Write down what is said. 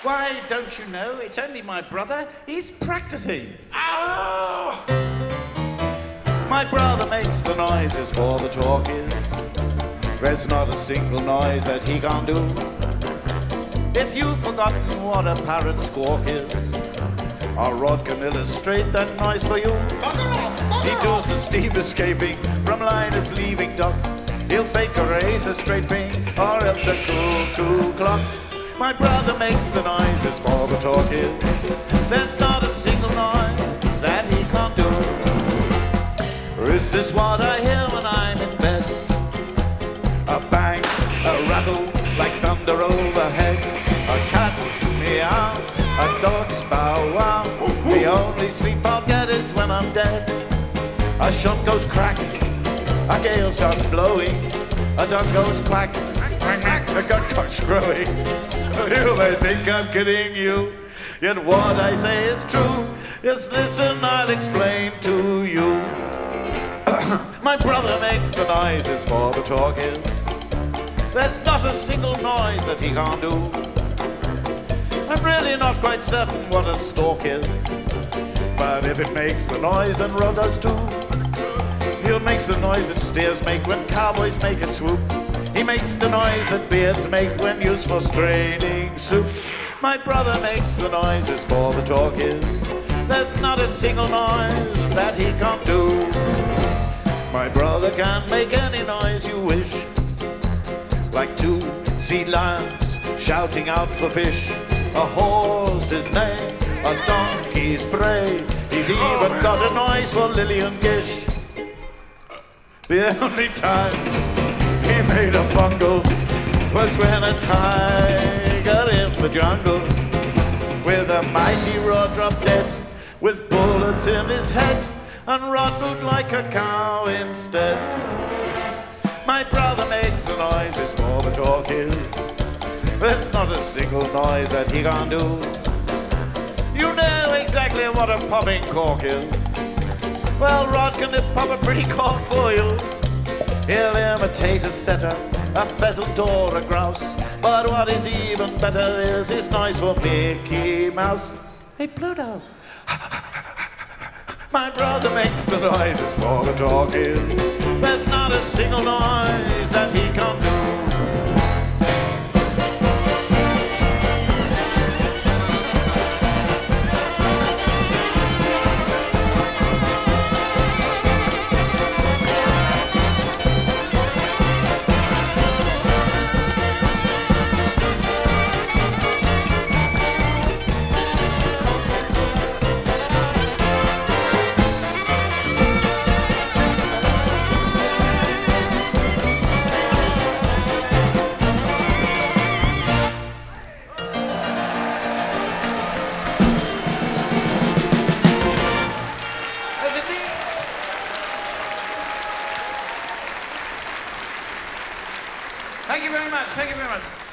Why, don't you know? It's only my brother. He's practicing. Ow! My brother makes the noises for the talkies. There's not a single noise that he can't do. If you've forgotten what a parrot squawk is, our Rod can illustrate that noise for you. He does the steam escaping from liners leaving dock. He'll fake a razor straight ping or else a cuckoo clock. My brother makes the noises for the talkies. There's not a single noise that he can't do. This is what I hear when I'm in bed. A bang, a rattle like thunder overhead. A cat's meow, a dog's bow wow. The only sleep I'll get is when I'm dead. A shot goes crack, a gale starts blowing. A dog goes quack, quack, quack, a gut cock's crowing. You may think I'm kidding you, yet what I say is true. Just listen, I'll explain to you. My brother makes the noises for the talkies. There's not a single noise that he can't do. I'm really not quite certain what a stork is, but if it makes the noise, then Rod does too. He makes the noise that steers make when cowboys make a swoop. He makes the noise that beards make when used for straining soup. My brother makes the noises for the talkies. There's not a single noise that he can't do. My brother can make any noise you wish, like two sea lions shouting out for fish, a horse's neigh, a donkey's bray. He's even got a noise for Lillian Gish. The only time he made a bungle was when a tiger in the jungle, with a mighty Rod dropped dead, with bullets in his head, and Rod moved like a cow instead. My brother makes the noises for the talkies. There's not a single noise that he can't do. You know exactly what a popping cork is. Well, Rod can pop a pretty cork for you. He'll imitate a setter, a pheasant or a grouse. But what is even better is his noise for Mickey Mouse. Hey, Pluto. My brother makes the noises for the talkies. There's not a single noise that he can't do. Thank you very much. Thank you very much.